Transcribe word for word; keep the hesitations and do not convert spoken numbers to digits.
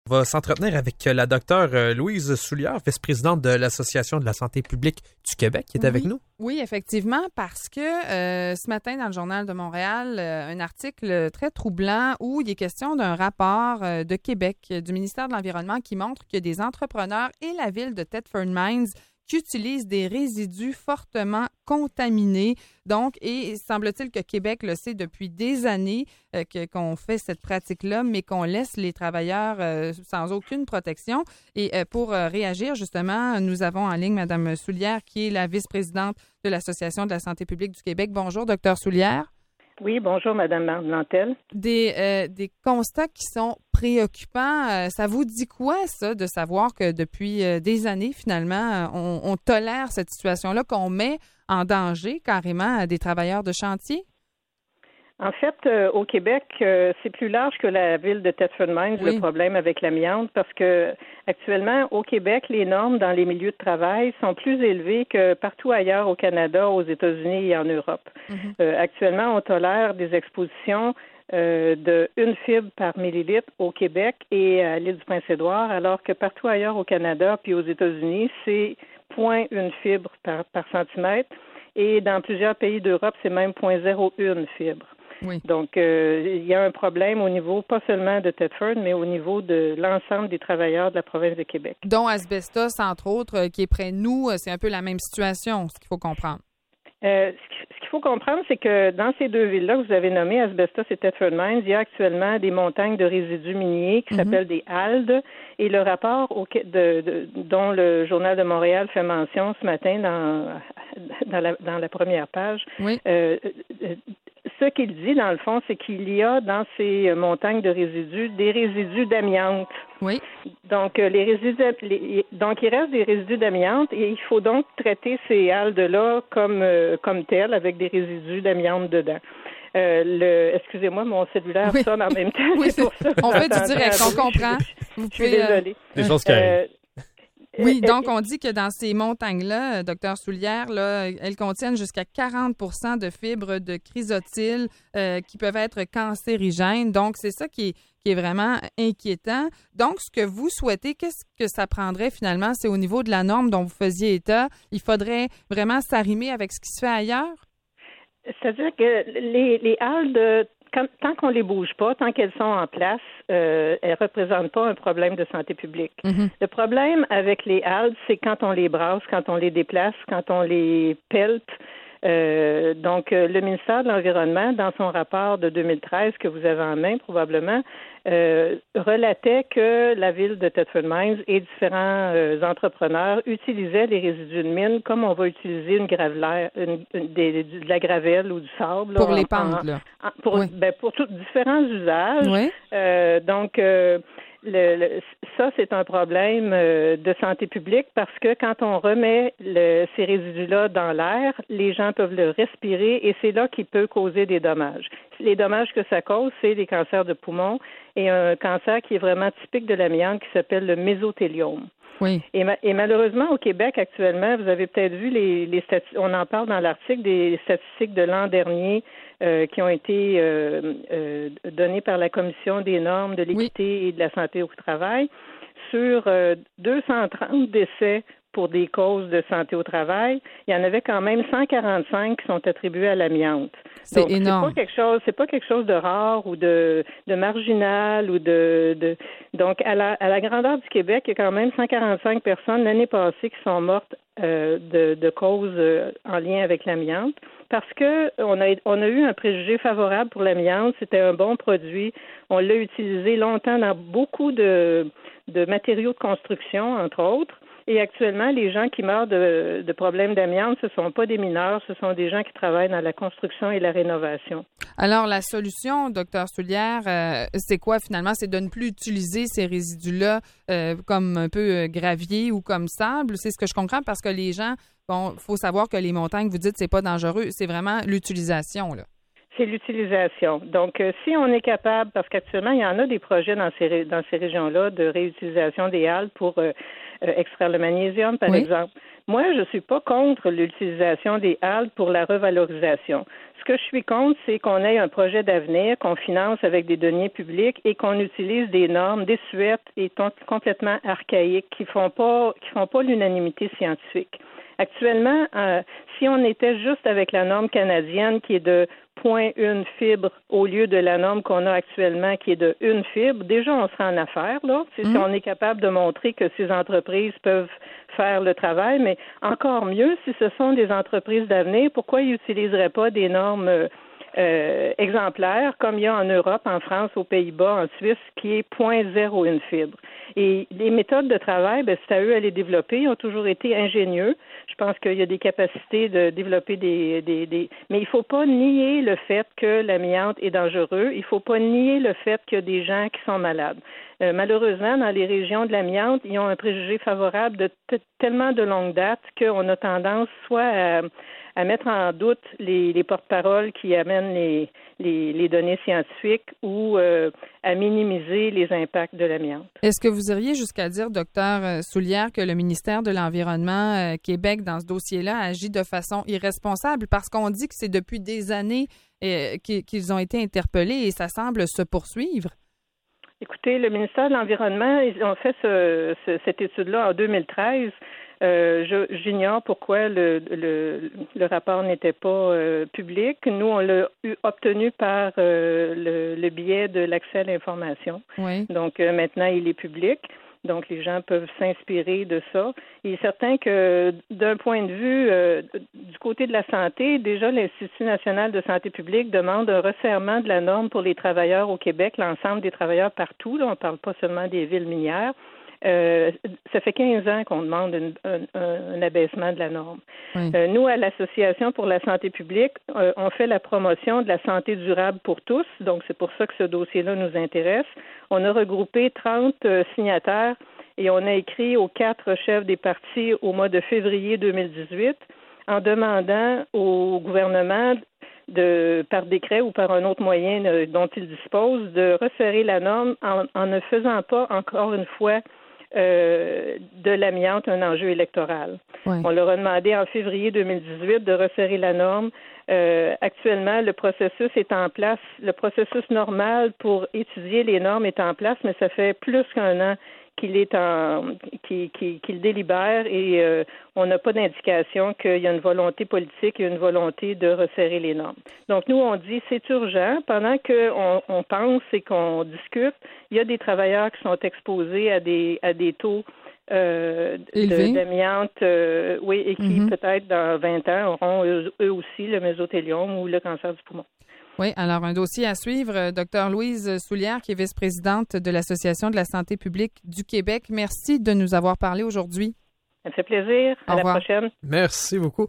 On va s'entretenir avec la docteure Louise Soulière, vice-présidente de l'Association de la santé publique du Québec, qui est oui. avec nous. Oui, effectivement, parce que euh, ce matin, dans le Journal de Montréal, euh, un article très troublant où il est question d'un rapport euh, de Québec, du ministère de l'Environnement, qui montre que des entrepreneurs et la ville de Thetford Mines qui utilisent des résidus fortement contaminés. Donc, et semble-t-il que Québec le sait depuis des années euh, que, qu'on fait cette pratique-là, mais qu'on laisse les travailleurs euh, sans aucune protection. Et euh, pour euh, réagir, justement, nous avons en ligne Mme Soulière, qui est la vice-présidente de l'Association de la santé publique du Québec. Bonjour, docteur Soulière. Oui, bonjour, Mme Nantel. Des, euh, des constats qui sont préoccupants. Euh, ça vous dit quoi, ça, de savoir que depuis euh, des années, finalement, on, on tolère cette situation-là, qu'on met en danger carrément des travailleurs de chantier? En fait, euh, au Québec, euh, c'est plus large que la ville de Thetford Mines, oui. Le problème avec l'amiante, parce que actuellement, au Québec, les normes dans les milieux de travail sont plus élevées que partout ailleurs au Canada, aux États-Unis et en Europe. Mm-hmm. Euh, actuellement, on tolère des expositions euh, de une fibre par millilitre au Québec et à l'île du Prince-Édouard, alors que partout ailleurs au Canada puis aux États-Unis, c'est zéro virgule un fibre par, par centimètre. Et dans plusieurs pays d'Europe, c'est même zéro virgule zéro un fibre. Oui. Donc, euh, il y a un problème au niveau, pas seulement de Thetford, mais au niveau de l'ensemble des travailleurs de la province de Québec. Dont Asbestos, entre autres, euh, qui est près de nous, c'est un peu la même situation, ce qu'il faut comprendre. Euh, ce qu'il faut comprendre, c'est que dans ces deux villes-là que vous avez nommées, Asbestos et Thetford Mines, il y a actuellement des montagnes de résidus miniers qui mm-hmm. s'appellent des haldes. Et le rapport au, de, de, dont le Journal de Montréal fait mention ce matin dans, dans, la, dans la première page, oui. euh, ce qu'il dit, dans le fond, c'est qu'il y a dans ces montagnes de résidus des résidus d'amiante. Oui. Donc, les résidus, les, donc il reste des résidus d'amiante et il faut donc traiter ces haldes-là comme, euh, comme telles, avec des résidus d'amiante dedans. Euh, le, excusez-moi, mon cellulaire oui. sonne en même temps. Oui, c'est pour ça on fait du direct, on comprend. Je, je, je suis désolée. Des choses qui arrivent. Euh, Oui, donc on dit que dans ces montagnes-là, docteur Soulière, là, elles contiennent jusqu'à quarante pour cent de fibres de chrysotile euh, qui peuvent être cancérigènes. Donc, c'est ça qui est, qui est vraiment inquiétant. Donc, ce que vous souhaitez, qu'est-ce que ça prendrait finalement? C'est au niveau de la norme dont vous faisiez état. Il faudrait vraiment s'arrimer avec ce qui se fait ailleurs? C'est-à-dire que les, les halles de Quand, tant qu'on les bouge pas, tant qu'elles sont en place, euh, elles représentent pas un problème de santé publique. Mm-hmm. Le problème avec les haldes, c'est quand on les brasse, quand on les déplace, quand on les pèlte. Euh, donc, euh, le ministère de l'Environnement, dans son rapport de deux mille treize que vous avez en main probablement, euh, relatait que la ville de Thetford Mines et différents euh, entrepreneurs utilisaient les résidus de mine comme on va utiliser une gravelaire, une, une, des, de la gravelle ou du sable. Pour là, les en, pentes, là. En, pour, oui. ben, pour tous différents usages. Oui. Euh, donc, euh, Le, le, ça, c'est un problème euh, de santé publique parce que quand on remet le, ces résidus-là dans l'air, les gens peuvent le respirer et c'est là qu'il peut causer des dommages. Les dommages que ça cause, c'est des cancers de poumon et un cancer qui est vraiment typique de l'amiante qui s'appelle le mésothéliome. Oui. Et, ma, et malheureusement, au Québec, actuellement, vous avez peut-être vu les, les statistiques, on en parle dans l'article des statistiques de l'an dernier euh, qui ont été euh, euh, données par la Commission des normes de l'équité oui. et de la santé au travail sur euh, deux cent trente décès pour des causes de santé au travail. Il y en avait quand même cent quarante-cinq qui sont attribués à l'amiante. C'est Donc, énorme. C'est pas quelque chose, c'est pas quelque chose de rare ou de, de marginal ou de, de donc à la, à la grandeur du Québec, il y a quand même cent quarante-cinq personnes l'année passée qui sont mortes euh, de, de causes euh, en lien avec l'amiante. Parce que on a on a eu un préjugé favorable pour l'amiante, c'était un bon produit. On l'a utilisé longtemps dans beaucoup de, de matériaux de construction, entre autres. Et actuellement, les gens qui meurent de, de problèmes d'amiante, ce ne sont pas des mineurs, ce sont des gens qui travaillent dans la construction et la rénovation. Alors, la solution, docteur Soulière, euh, c'est quoi finalement? C'est de ne plus utiliser ces résidus-là euh, comme un peu euh, gravier ou comme sable? C'est ce que je comprends parce que les gens, bon, il faut savoir que les montagnes, vous dites, c'est pas dangereux, c'est vraiment l'utilisation, là. C'est l'utilisation. Donc, euh, si on est capable, parce qu'actuellement, il y en a des projets dans ces, dans ces régions-là de réutilisation des halles pour euh, euh, extraire le magnésium, par oui. exemple. Moi, je ne suis pas contre l'utilisation des algues pour la revalorisation. Ce que je suis contre, c'est qu'on ait un projet d'avenir, qu'on finance avec des deniers publics et qu'on utilise des normes désuètes et t- complètement archaïques qui font pas qui font pas l'unanimité scientifique. Actuellement, euh, si on était juste avec la norme canadienne qui est de zéro virgule un fibre au lieu de la norme qu'on a actuellement qui est de une fibre, déjà on serait en affaire, là. C'est mmh. Si on est capable de montrer que ces entreprises peuvent faire le travail, mais encore mieux, si ce sont des entreprises d'avenir, pourquoi ils n'utiliseraient pas des normes euh, euh, exemplaires comme il y a en Europe, en France, aux Pays-Bas, en Suisse, qui est zéro virgule zéro un fibre. Et les méthodes de travail, ben, c'est à eux à les développer. Ils ont toujours été ingénieux. Je pense qu'il y a des capacités de développer des... des, des... Mais il ne faut pas nier le fait que l'amiante est dangereux. Il ne faut pas nier le fait qu'il y a des gens qui sont malades. Euh, malheureusement, dans les régions de l'amiante, ils ont un préjugé favorable de t- tellement de longue date qu'on a tendance soit à, à mettre en doute les, les porte-paroles qui amènent les, les, les données scientifiques ou euh, à minimiser les impacts de l'amiante. Est-ce que vous iriez jusqu'à dire, docteur Soulière, que le ministère de l'Environnement euh, Québec, dans ce dossier-là, agit de façon irresponsable? Parce qu'on dit que c'est depuis des années euh, qu'ils ont été interpellés et ça semble se poursuivre. Écoutez, le ministère de l'Environnement, ils ont fait ce, ce, cette étude-là en deux mille treize. Euh, je, j'ignore pourquoi le, le, le rapport n'était pas euh, public. Nous, on l'a eu, obtenu par euh, le, le biais de l'accès à l'information. Oui. Donc, euh, maintenant, il est public. Donc, les gens peuvent s'inspirer de ça. Il est certain que, d'un point de vue euh, du côté de la santé, déjà, l'Institut national de santé publique demande un resserrement de la norme pour les travailleurs au Québec, l'ensemble des travailleurs partout. Là, on ne parle pas seulement des villes minières. Euh, ça fait quinze ans qu'on demande une, un, un abaissement de la norme. Oui. Euh, nous, à l'Association pour la santé publique, euh, on fait la promotion de la santé durable pour tous. Donc, c'est pour ça que ce dossier-là nous intéresse. On a regroupé trente euh, signataires et on a écrit aux quatre chefs des partis au mois de février deux mille dix-huit en demandant au gouvernement de, par décret ou par un autre moyen euh, dont il dispose, de resserrer la norme en, en ne faisant pas, encore une fois, Euh, de l'amiante un enjeu électoral. Oui. On leur a demandé en février deux mille dix-huit de resserrer la norme. Euh, actuellement, le processus est en place. Le processus normal pour étudier les normes est en place, mais ça fait plus qu'un an qu'il est en qu'il, qu'il, qu'il délibère et euh, on n'a pas d'indication qu'il y a une volonté politique et une volonté de resserrer les normes. Donc nous, on dit c'est urgent. Pendant qu'on on pense et qu'on discute, il y a des travailleurs qui sont exposés à des à des taux euh, de, d'amiante, euh, oui, et qui mm-hmm. peut-être dans vingt ans auront eux, eux aussi le mésothéliome ou le cancer du poumon. Oui, alors un dossier à suivre. Docteur Louise Soulière, qui est vice-présidente de l'Association de la santé publique du Québec. Merci de nous avoir parlé aujourd'hui. Ça me fait plaisir. À la prochaine. Merci beaucoup.